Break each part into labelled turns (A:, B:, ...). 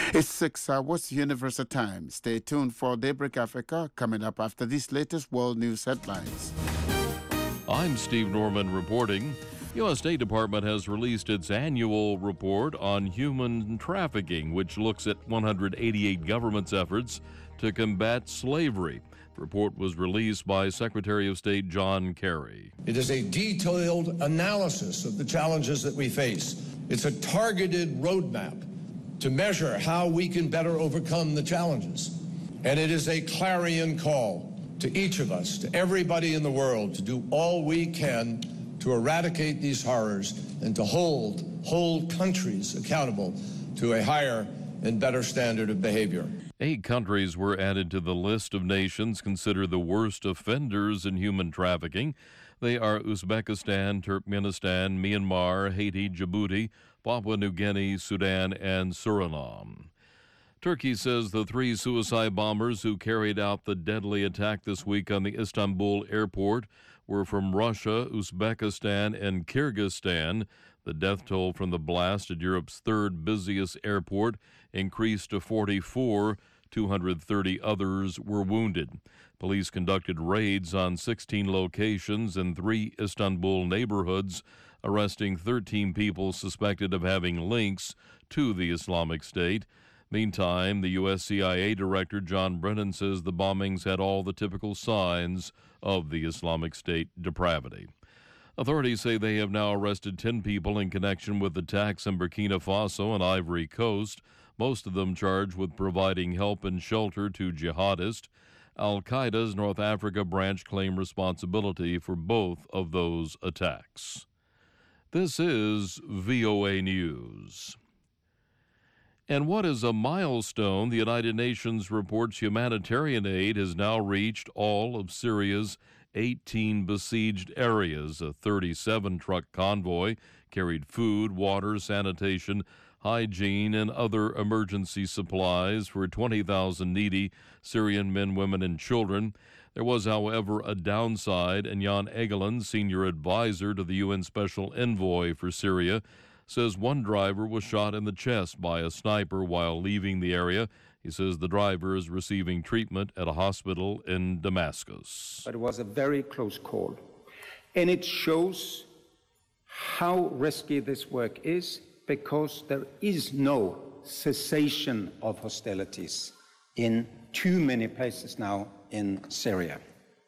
A: It's 6 hours, Universal Time. Stay tuned for Daybreak Africa, coming up after these latest world news headlines.
B: I'm Steve Norman reporting. U.S. State Department has released its annual report on human trafficking, which looks at 188 governments' efforts to combat slavery. The report was released by Secretary of State John Kerry.
C: It is a detailed analysis of the challenges that we face. It's a targeted roadmap to measure how we can better overcome the challenges. And it is a clarion call to each of us, to everybody in the world, to do all we can to eradicate these horrors and to hold whole countries accountable to a higher and better standard of behavior.
B: 8 countries were added to the list of nations considered the worst offenders in human trafficking. They are Uzbekistan, Turkmenistan, Myanmar, Haiti, Djibouti, Papua New Guinea, Sudan, and Suriname. Turkey says the 3 suicide bombers who carried out the deadly attack this week on the Istanbul airport were from Russia, Uzbekistan, and Kyrgyzstan. The death toll from the blast at Europe's 3rd busiest airport increased to 44. 230 others were wounded. Police conducted raids on 16 locations in 3 Istanbul neighborhoods, arresting 13 people suspected of having links to the Islamic State. Meantime, the U.S. CIA Director John Brennan says the bombings had all the typical signs of the Islamic State depravity. Authorities say they have now arrested 10 people in connection with attacks in Burkina Faso and Ivory Coast, most of them charged with providing help and shelter to jihadists. Al-Qaeda's North Africa branch claimed responsibility for both of those attacks. This is VOA News. And what is a milestone? The United Nations reports humanitarian aid has now reached all of Syria's 18 besieged areas. A 37-truck convoy carried food, water, sanitation, hygiene, and other emergency supplies for 20,000 needy Syrian men, women, and children. There was, however, a downside, and Jan Egeland, senior advisor to the UN Special Envoy for Syria, says one driver was shot in the chest by a sniper while leaving the area. He says the driver is receiving treatment at a hospital in Damascus.
D: But it was a very close call, and it shows how risky this work is, because there is no cessation of hostilities in too many places now in Syria.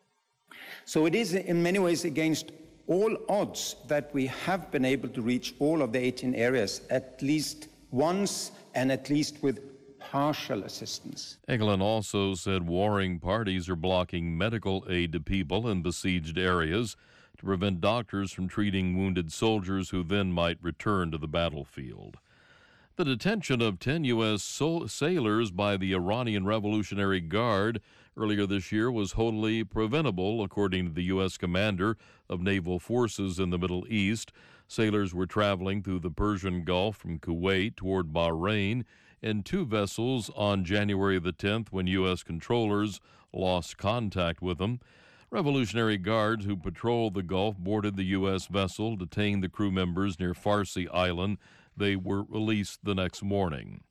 D: So it is in many ways against all odds that we have been able to reach all of the 18 areas at least once, and at least with partial assistance.
B: Egeland also said warring parties are blocking medical aid to people in besieged areas to prevent doctors from treating wounded soldiers who then might return to the battlefield. The detention of 10 U.S. sailors by the Iranian Revolutionary Guard earlier this year was wholly preventable, according to the U.S. commander of naval forces in the Middle East. Sailors were traveling through the Persian Gulf from Kuwait toward Bahrain in 2 vessels on January the 10th when U.S. controllers lost contact with them. Revolutionary Guards who patrolled the Gulf boarded the U.S. vessel, detained the crew members near Farsi Island. They were released the next morning.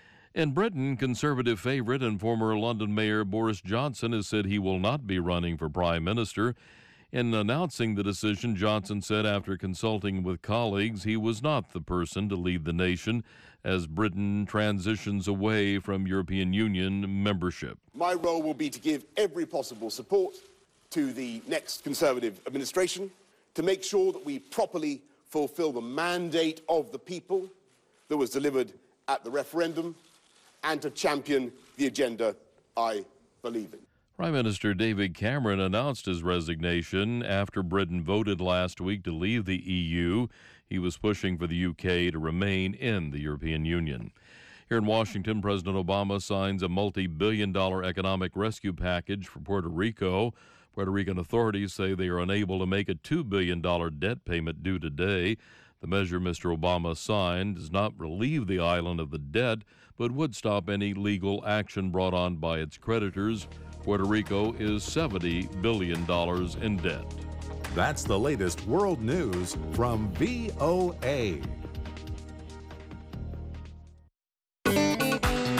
B: In Britain, Conservative favorite and former London Mayor Boris Johnson has said he will not be running for Prime Minister. In announcing the decision, Johnson said after consulting with colleagues he was not the person to lead the nation as Britain transitions away from European Union membership.
E: My role will be to give every possible support to the next Conservative administration to make sure that we properly fulfil the mandate of the people that was delivered at the referendum and to champion the agenda I believe in.
B: Prime Minister David Cameron announced his resignation after Britain voted last week to leave the EU. He was pushing for the UK to remain in the European Union. Here in Washington, President Obama signs a multi-billion-dollar economic rescue package for Puerto Rico. Puerto Rican authorities say they are unable to make a $2 billion debt payment due today. The measure Mr. Obama signed does not relieve the island of the debt, but would stop any legal action brought on by its creditors. Puerto Rico is $70 billion in debt.
F: That's the latest world news from VOA.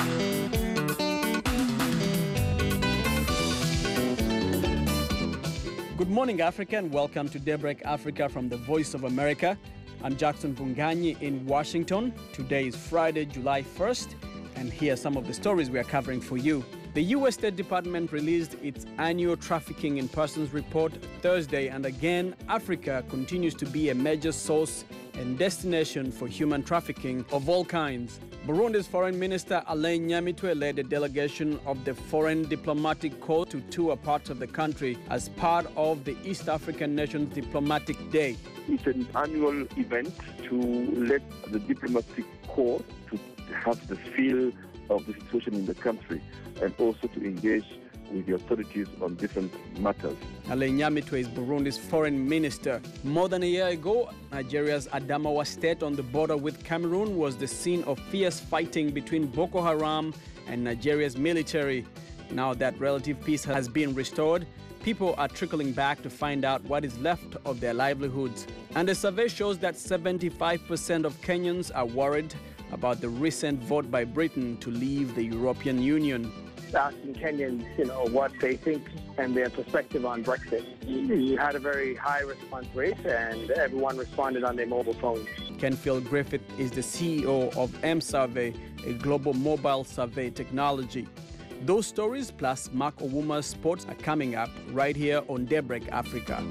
G: Good morning, Africa, and welcome to Daybreak Africa from the Voice of America. I'm Jackson Vunganyi in Washington. Today is Friday, July 1st, and here are some of the stories we are covering for you. The U.S. State Department released its annual Trafficking in Persons report Thursday, and again, Africa continues to be a major source and destination for human trafficking of all kinds. Burundi's Foreign Minister Alain Nyamitwe led a delegation of the Foreign Diplomatic Corps to tour parts of the country as part of the East African Nations Diplomatic Day.
H: It's an annual event to let the diplomatic corps to have the feel of the situation in the country and also to engage with the authorities on different matters.
G: Alain Nyamitwe is Burundi's foreign minister. More than a year ago, Nigeria's Adamawa state on the border with Cameroon was the scene of fierce fighting between Boko Haram and Nigeria's military. Now that relative peace has been restored, people are trickling back to find out what is left of their livelihoods. And a survey shows that 75% of Kenyans are worried about the recent vote by Britain to leave the European Union.
I: Asking Kenyans, what they think and their perspective on Brexit. You had a very high response rate, and everyone responded on their mobile phones.
G: Kenfield Griffith is the CEO of M-Survey, a global mobile survey technology. Those stories plus Mark Owuma's sports are coming up right here on Daybreak Africa.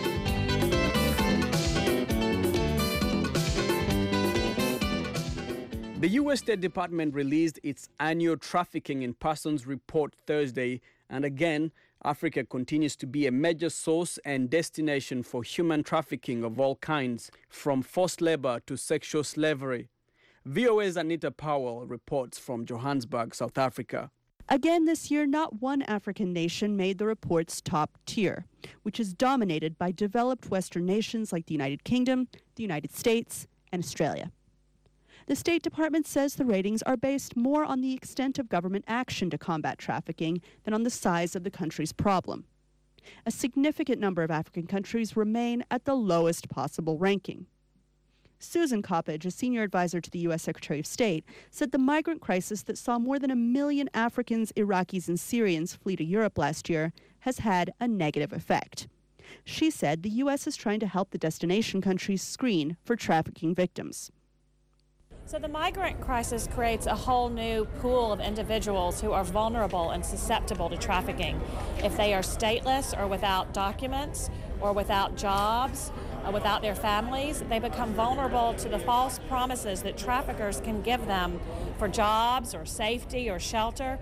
G: The U.S. State Department released its annual Trafficking in Persons report Thursday, and again, Africa continues to be a major source and destination for human trafficking of all kinds, from forced labor to sexual slavery. VOA's Anita Powell reports from Johannesburg, South Africa.
J: Again this year, not one African nation made the report's top tier, which is dominated by developed Western nations like the United Kingdom, the United States, and Australia. The State Department says the ratings are based more on the extent of government action to combat trafficking than on the size of the country's problem. A significant number of African countries remain at the lowest possible ranking. Susan Coppage, a senior advisor to the U.S. Secretary of State, said the migrant crisis that saw more than 1 million Africans, Iraqis, and Syrians flee to Europe last year has had a negative effect. She said the U.S. is trying to help the destination countries screen for trafficking victims.
K: So the migrant crisis creates a whole new pool of individuals who are vulnerable and susceptible to trafficking. If they are stateless or without documents or without jobs, without their families, they become vulnerable to the false promises that traffickers can give them for jobs or safety or shelter.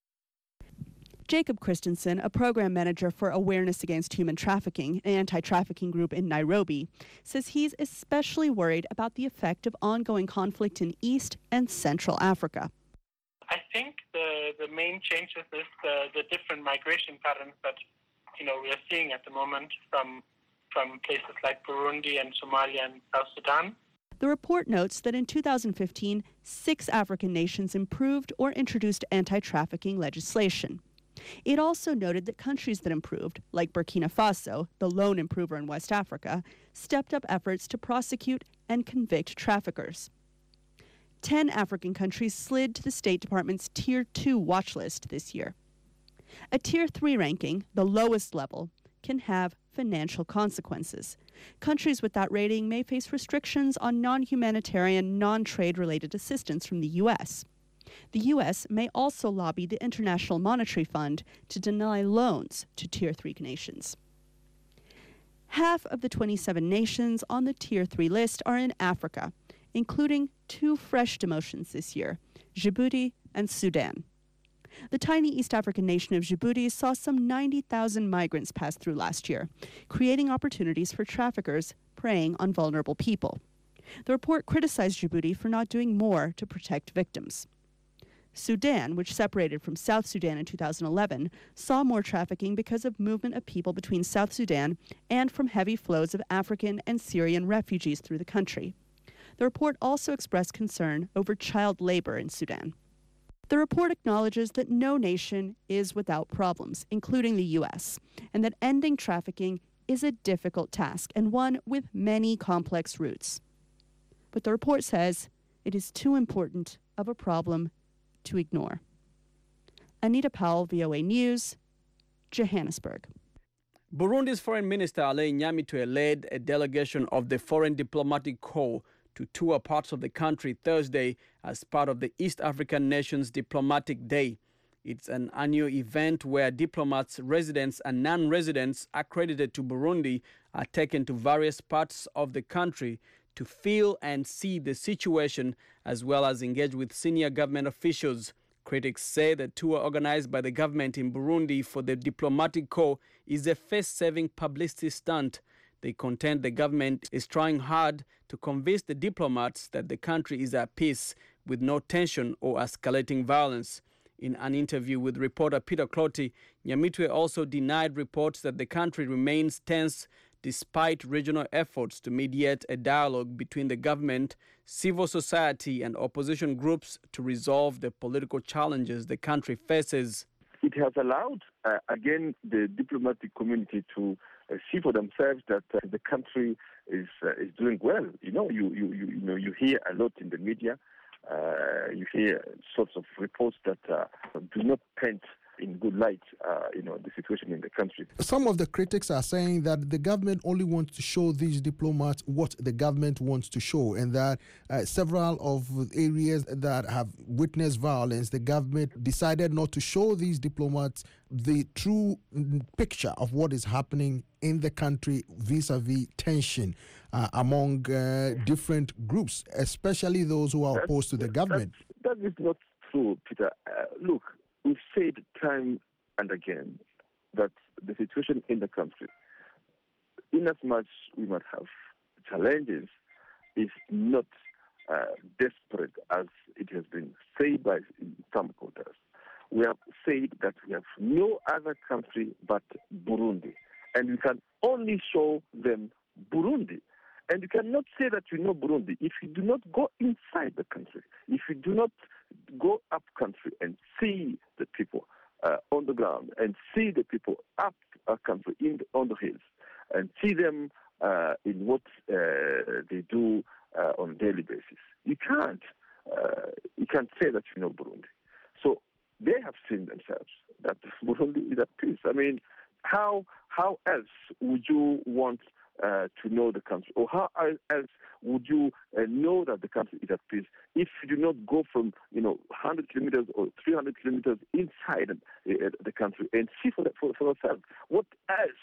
J: Jacob Christensen, a program manager for Awareness Against Human Trafficking, an anti-trafficking group in Nairobi, says he's especially worried about the effect of ongoing conflict in East and Central Africa.
L: I think the main changes is the different migration patterns that we are seeing at the moment from places like Burundi and Somalia and South Sudan.
J: The report notes that in 2015, 6 African nations improved or introduced anti-trafficking legislation. It also noted that countries that improved, like Burkina Faso, the lone improver in West Africa, stepped up efforts to prosecute and convict traffickers. 10 African countries slid to the State Department's Tier 2 watch list this year. A Tier 3 ranking, the lowest level, can have financial consequences. Countries with that rating may face restrictions on non-humanitarian, non-trade-related assistance from the U.S. The U.S. may also lobby the International Monetary Fund to deny loans to Tier 3 nations. Half of the 27 nations on the Tier 3 list are in Africa, including 2 fresh demotions this year, Djibouti and Sudan. The tiny East African nation of Djibouti saw some 90,000 migrants pass through last year, creating opportunities for traffickers preying on vulnerable people. The report criticized Djibouti for not doing more to protect victims. Sudan, which separated from South Sudan in 2011, saw more trafficking because of movement of people between South Sudan and from heavy flows of African and Syrian refugees through the country. The report also expressed concern over child labor in Sudan. The report acknowledges that no nation is without problems, including the U.S., and that ending trafficking is a difficult task and one with many complex roots. But the report says it is too important of a problem to ignore. Anita Powell, VOA News, Johannesburg.
G: Burundi's Foreign Minister Alain Nyamitwe led a delegation of the Foreign Diplomatic Corps to tour parts of the country Thursday as part of the East African Nations Diplomatic Day. It's an annual event where diplomats, residents and non-residents accredited to Burundi are taken to various parts of the country to feel and see the situation as well as engage with senior government officials. Critics say the tour organized by the government in Burundi for the Diplomatic Corps is a face-saving publicity stunt. They contend the government is trying hard to convince the diplomats that the country is at peace with no tension or escalating violence. In an interview with reporter Peter Clotty, Nyamitwe also denied reports that the country remains tense despite regional efforts to mediate a dialogue between the government, civil society and opposition groups to resolve the political challenges the country faces.
H: It has allowed, again, the diplomatic community to see for themselves that the country is doing well. You hear a lot in the media. You hear sorts of reports that do not paint in good light, the situation in the country.
M: Some of the critics are saying that the government only wants to show these diplomats what the government wants to show, and that several of areas that have witnessed violence, the government decided not to show these diplomats the true picture of what is happening in the country vis-a-vis tension among different groups, especially those who are opposed to the government.
H: That is not true, Peter. Look, we've said time and again that the situation in the country, in as much we might have challenges, is not desperate as it has been said by some quarters. We have said that we have no other country but Burundi, and we can only show them Burundi. And you cannot say that you know Burundi if you do not go inside the country, if you do not go up country and see the people on the ground, and see the people up country on the hills, and see them in what they do on a daily basis. You can't say that you know Burundi. So they have seen themselves that Burundi is at peace. I mean, how else would you want to know the country, or how else would you know that the country is at peace if you do not go from 100 kilometers or 300 kilometers inside the country and see for ourselves? What else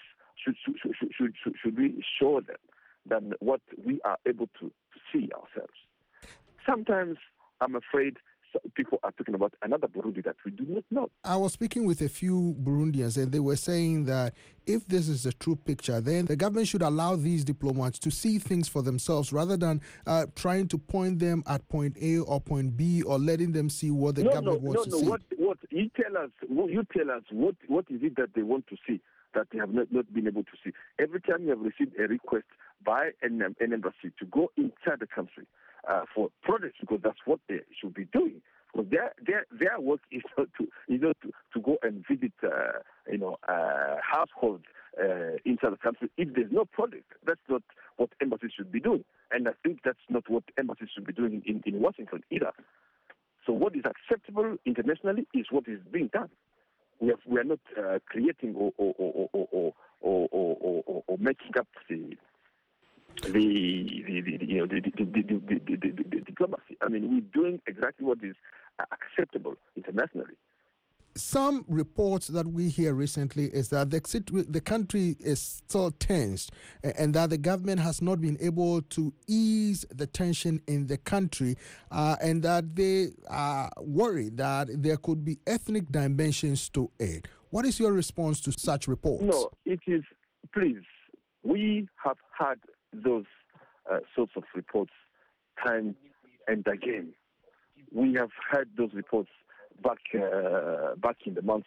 H: should we show them than what we are able to see ourselves? Sometimes I'm afraid people are talking about another Burundi that we do not know.
M: I was speaking with a few Burundians, and they were saying that if this is the true picture, then the government should allow these diplomats to see things for themselves rather than trying to point them at point A or point B, or letting them see what the government wants to see.
H: What you tell us what is it that they want to see that they have not been able to see? Every time you have received a request by an embassy to go inside the country for projects, because that's what they should be doing. Because their work is not to go and visit households inside the country if there's no project. That's not what embassies should be doing, and I think that's not what embassies should be doing in Washington either. So what is acceptable internationally is what is being done. We are not creating or making up the diplomacy. I mean, we're doing exactly what is acceptable internationally.
M: Some reports that we hear recently is that the country is still tensed, and that the government has not been able to ease the tension in the country, and that they are worried that there could be ethnic dimensions to it. What is your response to such reports?
H: No, it is, please, we have had those sorts of reports time and again. We have had those reports back in the months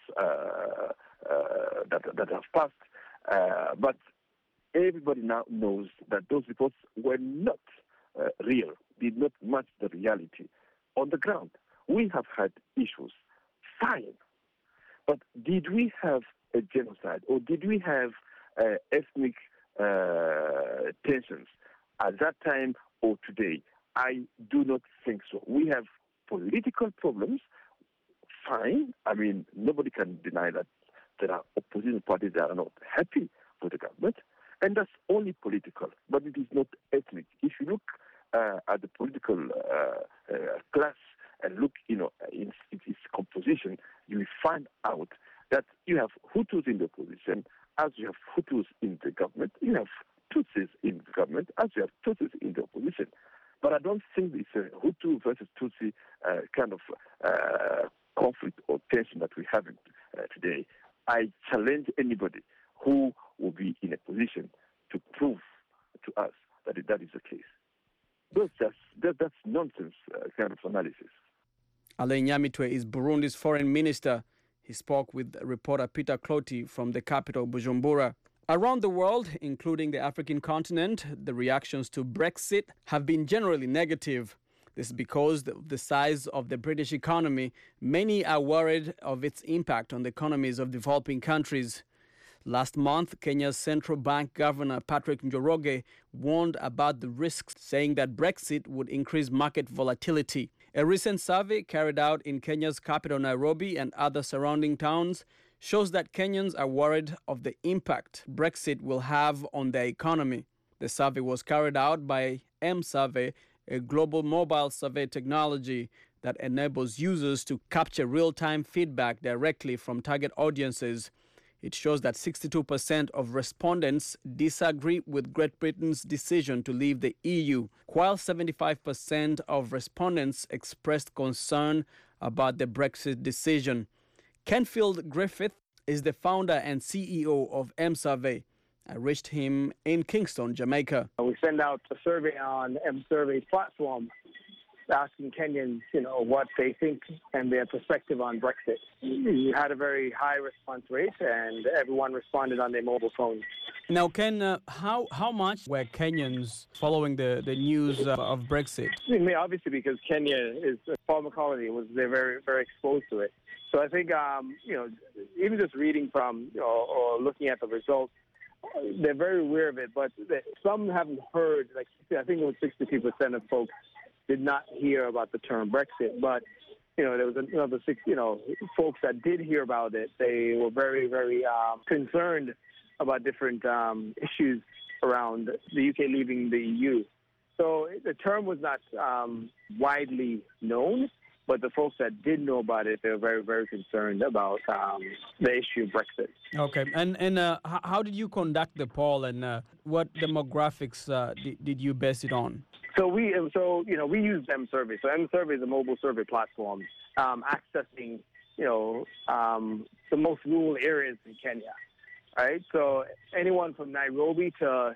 H: that have passed. But everybody now knows that those reports were not real, did not match the reality on the ground. We have had issues, fine. But did we have a genocide, or did we have ethnic tensions at that time or today? I do not think so. We have political problems, fine. I mean, nobody can deny that there are opposition parties that are not happy for the government, and that's only political, but it is not ethnic. If you look at the political class and look, in its composition, you will find out that you have Hutus in the opposition, as you have Hutus in the government, you have Tutsis in the government, as you have Tutsis in the opposition. But I don't think it's a Hutu versus Tutsi kind of conflict or tension that we're having today. I challenge anybody who will be in a position to prove to us that that is the case. That's nonsense kind of analysis.
G: Alain Nyamitwe is Burundi's foreign minister. He spoke with reporter Peter Cloti from the capital, Bujumbura. Around the world, including the African continent, the reactions to Brexit have been generally negative. This is because of the size of the British economy. Many are worried of its impact on the economies of developing countries. Last month, Kenya's central bank governor Patrick Njoroge warned about the risks, saying that Brexit would increase market volatility. A recent survey carried out in Kenya's capital Nairobi and other surrounding towns shows that Kenyans are worried of the impact Brexit will have on their economy. The survey was carried out by mSurvey, a global mobile survey technology that enables users to capture real-time feedback directly from target audiences. It shows that 62% of respondents disagree with Great Britain's decision to leave the EU, while 75% of respondents expressed concern about the Brexit decision. Kenfield Griffith is the founder and CEO of mSurvey. I reached him in Kingston, Jamaica.
I: We send out a survey on mSurvey's platform asking Kenyans, what they think and their perspective on Brexit. We had a very high response rate, and everyone responded on their mobile phones.
G: Now, Ken, how much were Kenyans following the news of Brexit?
I: I mean, obviously, because Kenya is a former colony, they're very, very exposed to it. So I think, even just reading from or looking at the results, they're very aware of it, but some haven't heard. Like I think it was 62% of folks did not hear about the term Brexit, but there was another 6, folks that did hear about it. They were very, very concerned about different issues around the UK leaving the EU. So the term was not widely known, but the folks that did know about it, they were very, very concerned about the issue of Brexit.
G: Okay, and how did you conduct the poll, and what demographics did you base it on?
I: So we use mSurvey. So mSurvey is a mobile survey platform accessing the most rural areas in Kenya. Right. So anyone from Nairobi to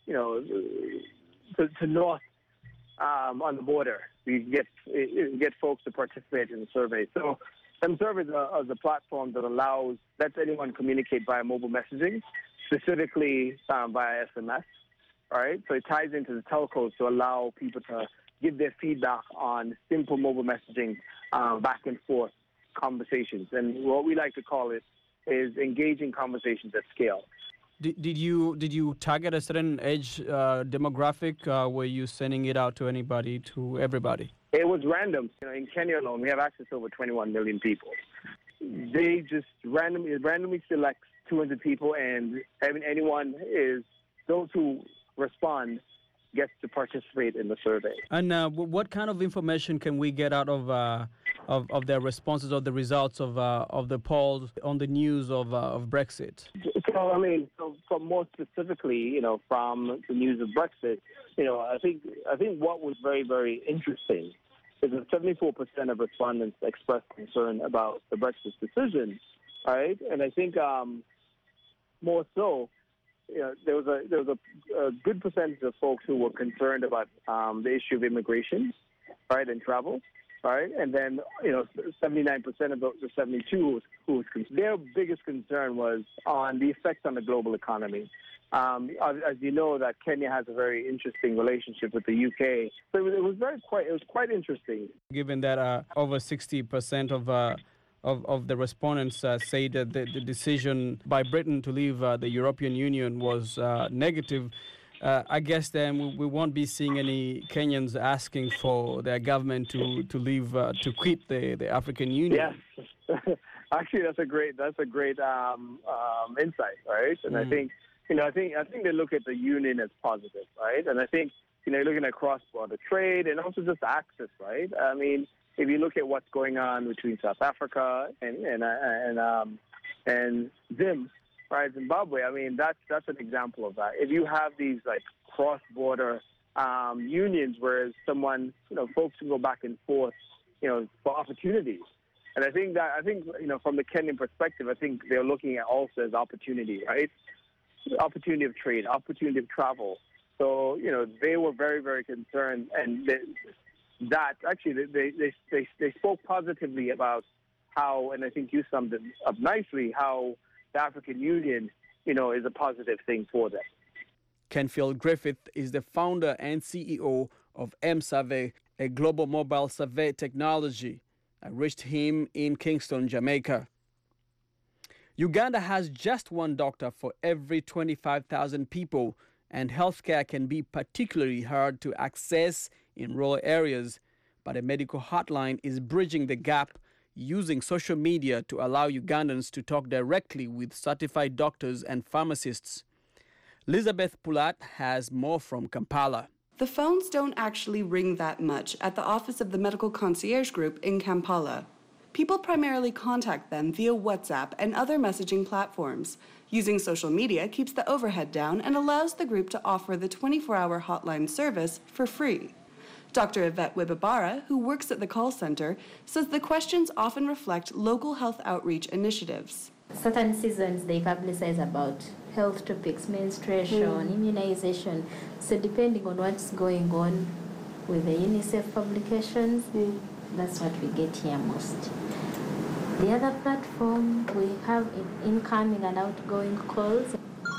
I: north on the border, we get folks to participate in the survey. So mSurvey is a platform that lets anyone communicate via mobile messaging, specifically via SMS. All right, so it ties into the telcos to allow people to give their feedback on simple mobile messaging, back and forth conversations. And what we like to call it is engaging conversations at scale.
G: Did you target a certain age demographic? Were you sending it out to everybody? It
I: was random. In Kenya alone, we have access to over 21 million people. They just randomly select 200 people, and those who respond gets to participate in the survey. And
G: what kind of information can we get out of their responses or the results of the polls on the news of Brexit?
I: So more specifically, from the news of Brexit, I think what was very, very interesting is that 74% of respondents expressed concern about the Brexit decision, right? And I think more so, there was a good percentage of folks who were concerned about the issue of immigration, right, and travel, right, and then 79% of the 72 their biggest concern was on the effects on the global economy. As you know, that Kenya has a very interesting relationship with the UK, so it was quite interesting.
G: Given that over 60% of the respondents say that the decision by Britain to leave the European Union was negative, I guess then we won't be seeing any Kenyans asking for their government to leave, to quit the African Union.
I: Yes, actually, that's a great insight, right? And I think I think they look at the union as positive, right? And I think, you're looking at cross-border trade and also just access, right? I mean, if you look at what's going on between South Africa and Zim, right, Zimbabwe, I mean, that's an example of that. If you have these like cross-border unions, whereas folks can go back and forth, for opportunities. And I think from the Kenyan perspective, I think they're looking at also as opportunity, right? Opportunity of trade, opportunity of travel. So, they were very, very concerned, and that actually they spoke positively about how, and I think you summed it up nicely, how the African Union, is a positive thing for them.
G: Kenfield Griffith is the founder and CEO of M-Survey, a global mobile survey technology. I reached him in Kingston, Jamaica. Uganda has just one doctor for every 25,000 people, and healthcare can be particularly hard to access in rural areas. But a medical hotline is bridging the gap using social media to allow Ugandans to talk directly with certified doctors and pharmacists. Elizabeth Pulat has more from Kampala.
N: The phones don't actually ring that much at the office of the Medical Concierge Group in Kampala. People primarily contact them via WhatsApp and other messaging platforms. Using social media keeps the overhead down and allows the group to offer the 24-hour hotline service for free. Dr. Yvette Wibabara, who works at the call center, says the questions often reflect local health outreach initiatives.
O: Certain seasons they publicize about health topics, menstruation, immunization. So depending on what's going on with the UNICEF publications, that's what we get here most. The other platform, we have incoming and outgoing calls.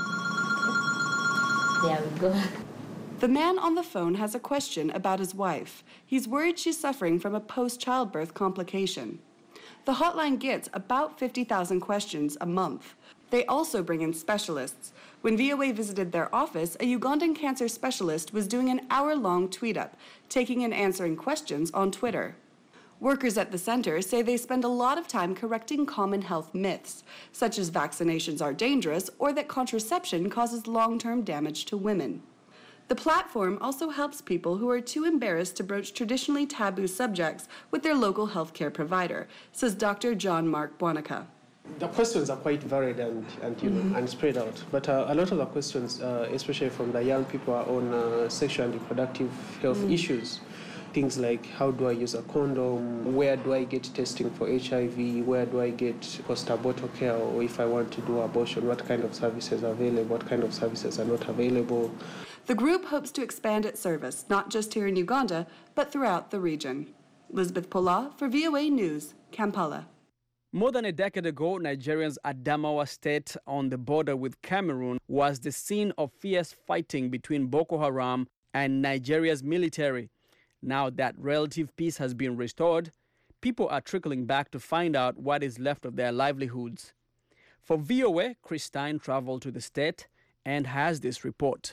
O: There we go.
N: The man on the phone has a question about his wife. He's worried she's suffering from a post-childbirth complication. The hotline gets about 50,000 questions a month. They also bring in specialists. When VOA visited their office, a Ugandan cancer specialist was doing an hour-long tweet-up, taking and answering questions on Twitter. Workers at the center say they spend a lot of time correcting common health myths, such as vaccinations are dangerous or that contraception causes long-term damage to women. The platform also helps people who are too embarrassed to broach traditionally taboo subjects with their local healthcare provider, says Dr. John Mark Bwanaka.
P: The questions are quite varied and spread out, but a lot of the questions, especially from the young people, are on sexual and reproductive health issues. Things like, how do I use a condom? Where do I get testing for HIV? Where do I get post-abortal care? Or if I want to do abortion, what kind of services are available? What kind of services are not available?
N: The group hopes to expand its service, not just here in Uganda, but throughout the region. Elizabeth Pola for VOA News, Kampala.
G: More than a decade ago, Nigeria's Adamawa state on the border with Cameroon was the scene of fierce fighting between Boko Haram and Nigeria's military. Now that relative peace has been restored, people are trickling back to find out what is left of their livelihoods. For VOA, Chris Stein traveled to the state and has this report.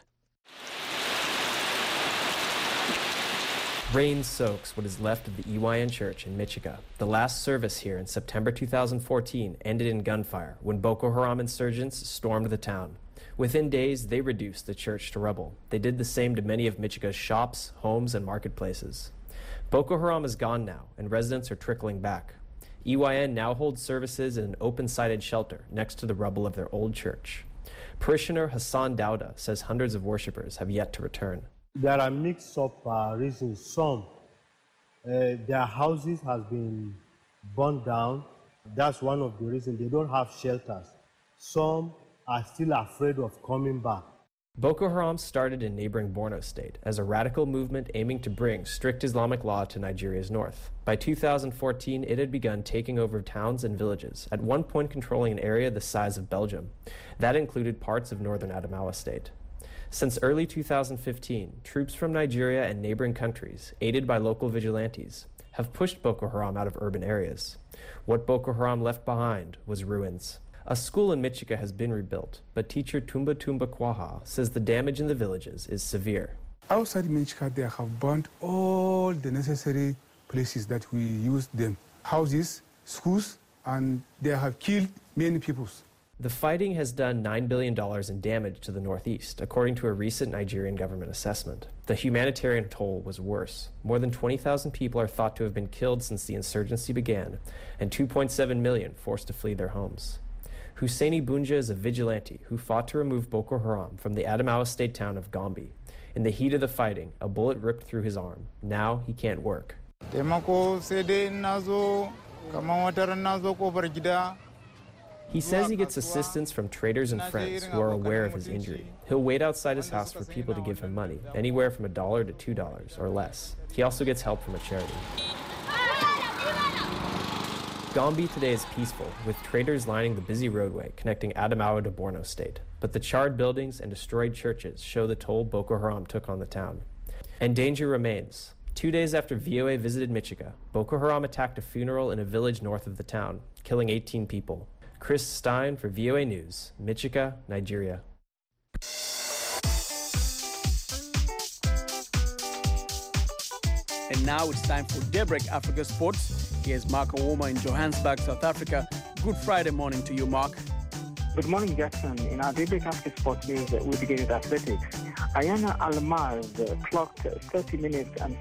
Q: Rain soaks what is left of the EYN Church in Michigan. The last service here in September 2014 ended in gunfire when Boko Haram insurgents stormed the town. Within days, they reduced the church to rubble. They did the same to many of Michigan's shops, homes, and marketplaces. Boko Haram is gone now, and residents are trickling back. EYN now holds services in an open-sided shelter next to the rubble of their old church. Parishioner Hassan Dauda says hundreds of worshippers have yet to return.
R: There are mixed-up reasons. Some, their houses have been burned down. That's one of the reasons. They don't have shelters. Some are still afraid of coming back.
Q: Boko Haram started in neighboring Borno State as a radical movement aiming to bring strict Islamic law to Nigeria's north. By 2014, it had begun taking over towns and villages, at one point controlling an area the size of Belgium. That included parts of northern Adamawa State. Since early 2015, troops from Nigeria and neighboring countries, aided by local vigilantes, have pushed Boko Haram out of urban areas. What Boko Haram left behind was ruins. A school in Michigan has been rebuilt, but teacher Tumba Kwaha says the damage in the villages is severe.
S: Outside Michigan, they have burnt all the necessary places that we used them. Houses, schools, and they have killed many people.
Q: The fighting has done $9 billion in damage to the northeast, according to a recent Nigerian government assessment. The humanitarian toll was worse. More than 20,000 people are thought to have been killed since the insurgency began, and 2.7 million forced to flee their homes. Hussaini Bunja is a vigilante who fought to remove Boko Haram from the Adamawa state town of Gombe. In the heat of the fighting, a bullet ripped through his arm. Now he can't work. He says he gets assistance from traders and friends who are aware of his injury. He'll wait outside his house for people to give him money, anywhere from $1 to $2 or less. He also gets help from a charity. Gombe today is peaceful, with traders lining the busy roadway connecting Adamawa to Borno State. But the charred buildings and destroyed churches show the toll Boko Haram took on the town. And danger remains. 2 days after VOA visited Michika, Boko Haram attacked a funeral in a village north of the town, killing 18 people. Chris Stein for VOA News, Michika, Nigeria.
G: And now it's time for Daybreak Africa Sports. Here's Mark Owoma in Johannesburg, South Africa. Good Friday morning to you, Mark.
T: Good morning, Jackson. In our Daybreak Africa Sports news, we begin with athletics. Ayana Almaz clocked 30 minutes and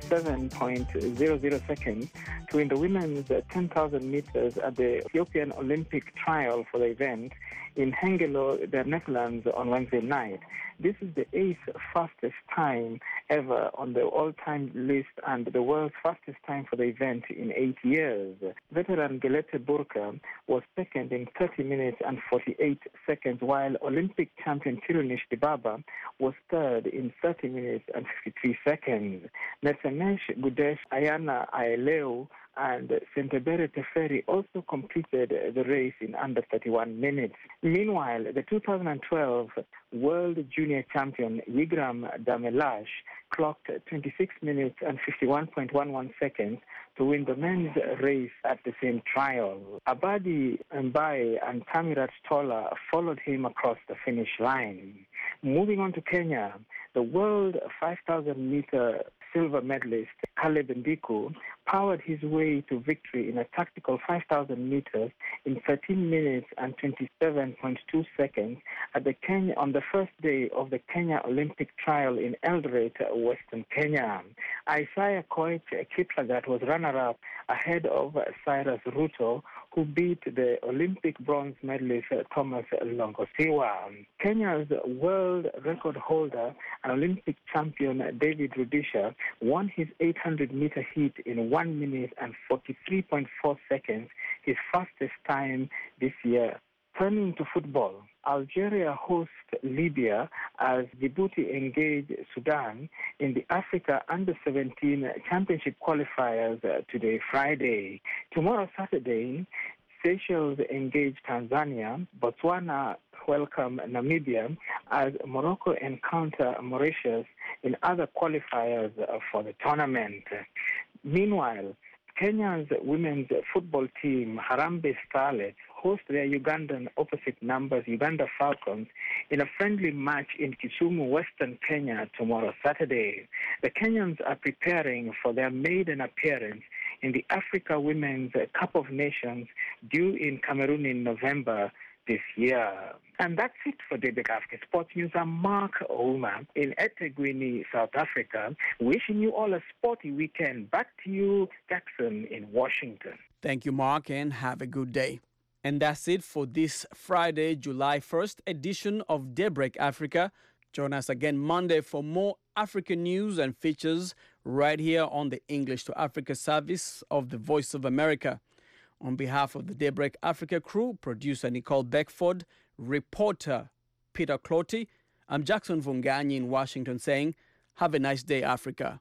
T: 7.00 seconds to win the women's 10,000 meters at the Ethiopian Olympic trial for the event in Hengelo, the Netherlands, on Wednesday night. This is the 8th fastest time ever on the all-time list and the world's fastest time for the event in 8 years. Veteran Gelete Burka was second in 30 minutes and 48 seconds, while Olympic champion Tirunesh Dibaba was third in 30 minutes and 53 seconds. Nesenesh Gudesh, Ayana Aeleu, and Sentebere Teferi also completed the race in under 31 minutes. Meanwhile, the 2012 World Junior Champion Yigram Damelash clocked 26 minutes and 51.11 seconds to win the men's race at the same trial. Abadi Mbaye and Tamirat Tola followed him across the finish line. Moving on to Kenya, the World 5,000-meter silver medalist Caleb Ndiku powered his way to victory in a tactical 5,000 meters in 13 minutes and 27.2 seconds at the on the first day of the Kenya Olympic trial in Eldoret, Western Kenya. Isaiah Koech Kiplagat was runner-up ahead of Cyrus Ruto, who beat the Olympic bronze medalist Thomas Longosiwa. Kenya's world record holder and Olympic champion David Rudisha won his 800-meter heat in 1 minute and 43.4 seconds, his fastest time this year. Turning to football, Algeria hosts Libya as Djibouti engage Sudan in the Africa Under-17 Championship qualifiers today, Friday. Tomorrow, Saturday, Seychelles engage Tanzania, Botswana welcome Namibia as Morocco encounter Mauritius in other qualifiers for the tournament. Meanwhile, Kenya's women's football team, Harambee Starlets, host their Ugandan opposite numbers, Uganda Falcons, in a friendly match in Kisumu, Western Kenya, tomorrow, Saturday. The Kenyans are preparing for their maiden appearance in the Africa Women's Cup of Nations due in Cameroon in November this year. And that's it for Daybreak Africa Sports News. I'm Mark Ouma in eThekwini, South Africa, wishing you all a sporty weekend. Back to you, Jackson, in Washington.
G: Thank you, Mark, and have a good day. And that's it for this Friday, July 1st edition of Daybreak Africa. Join us again Monday for more African news and features right here on the English to Africa service of the Voice of America. On behalf of the Daybreak Africa crew, producer Nicole Beckford, reporter Peter Clotty, I'm Jackson Vunganyi in Washington saying, have a nice day, Africa.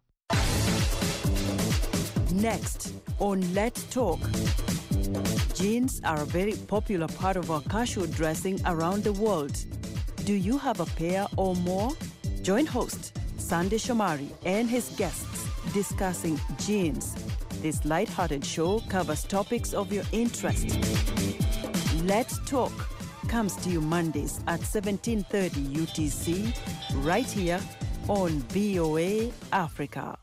U: Next on Let's Talk. Jeans are a very popular part of our casual dressing around the world. Do you have a pair or more? Join host Sandy Shomari and his guests discussing jeans. This light-hearted show covers topics of your interest. Let's Talk comes to you Mondays at 17:30 UTC, right here on VOA Africa.